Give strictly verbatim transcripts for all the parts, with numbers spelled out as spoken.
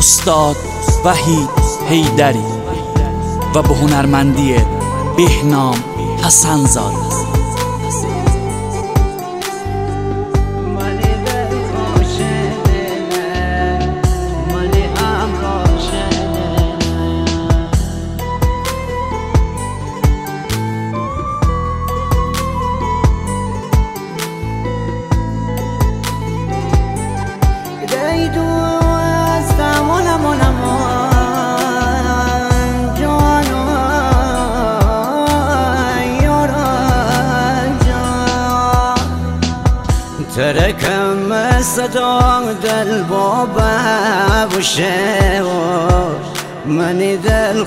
استاد وحید حیدری و به هنرمندی بهنام حسن‌زاده. تركم صدق دل بابا وشه منی دل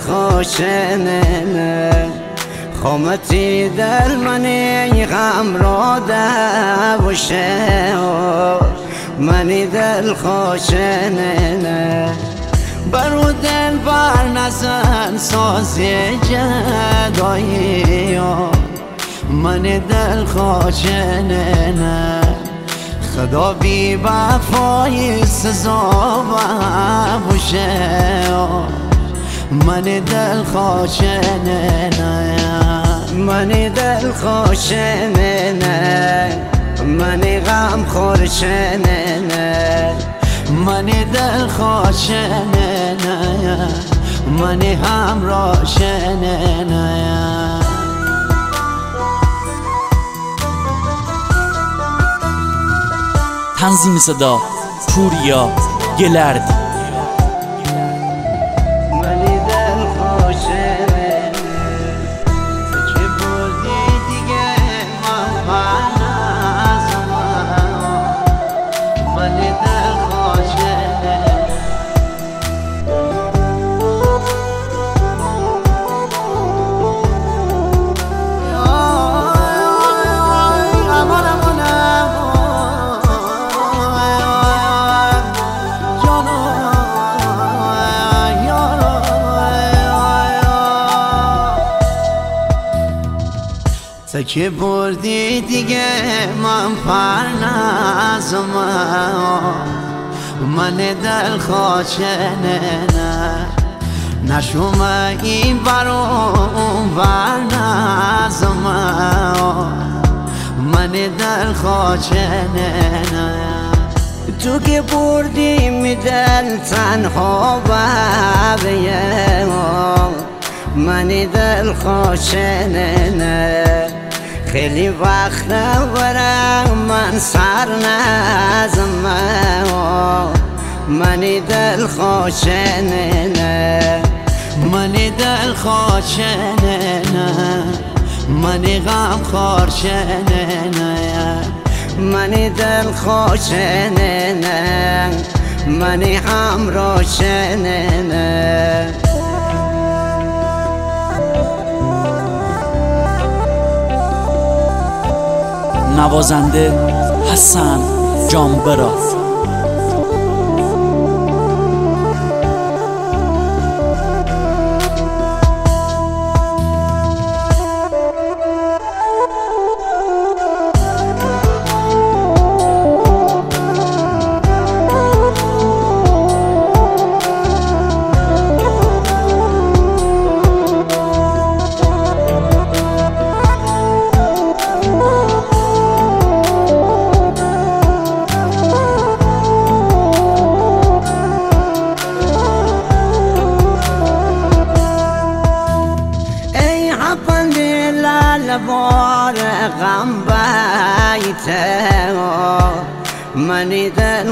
خوشنه خامتی دل منی غم را ده وشه منی دل خوشنه برو دل بر نزن سازی جدایی منی دل خوشنه خدا بی وفای سزا باشه من دل خوشنه من دل خوشنه من غم خورشنه من دل خوشنه من همراه شنه. تنظیم صدا پوریا گلردی. تا که بردی دیگه من پرنازم من دل خوشنه نشوم این برون برنازم من دل خوشنه تو که بردی می دل تنها ببیم من دل خوشنه خیلی وقت برم من سر نزم من دل خوشنه من دل خوشنه من غم خورشنه من دل خوشنه من همراه شنه. نوازنده حسن جانبرا. بار غم بیته من دل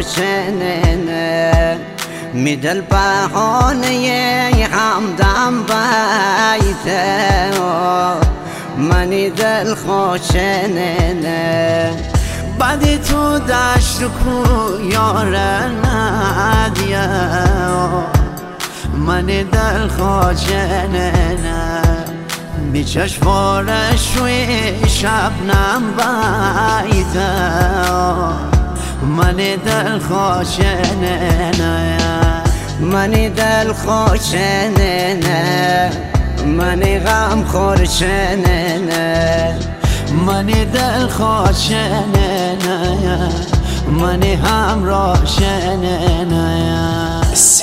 خوشنه می دل بهانه همدم بیته من دل خوشنه بعد تو دشت کو یار ندیه من دل خوشنه می چشمارش روی شبنم بیته من دل خوشنه من دل خوشنه من غم خورشنه من دل خوشنه من همراه شنه.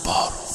جبار.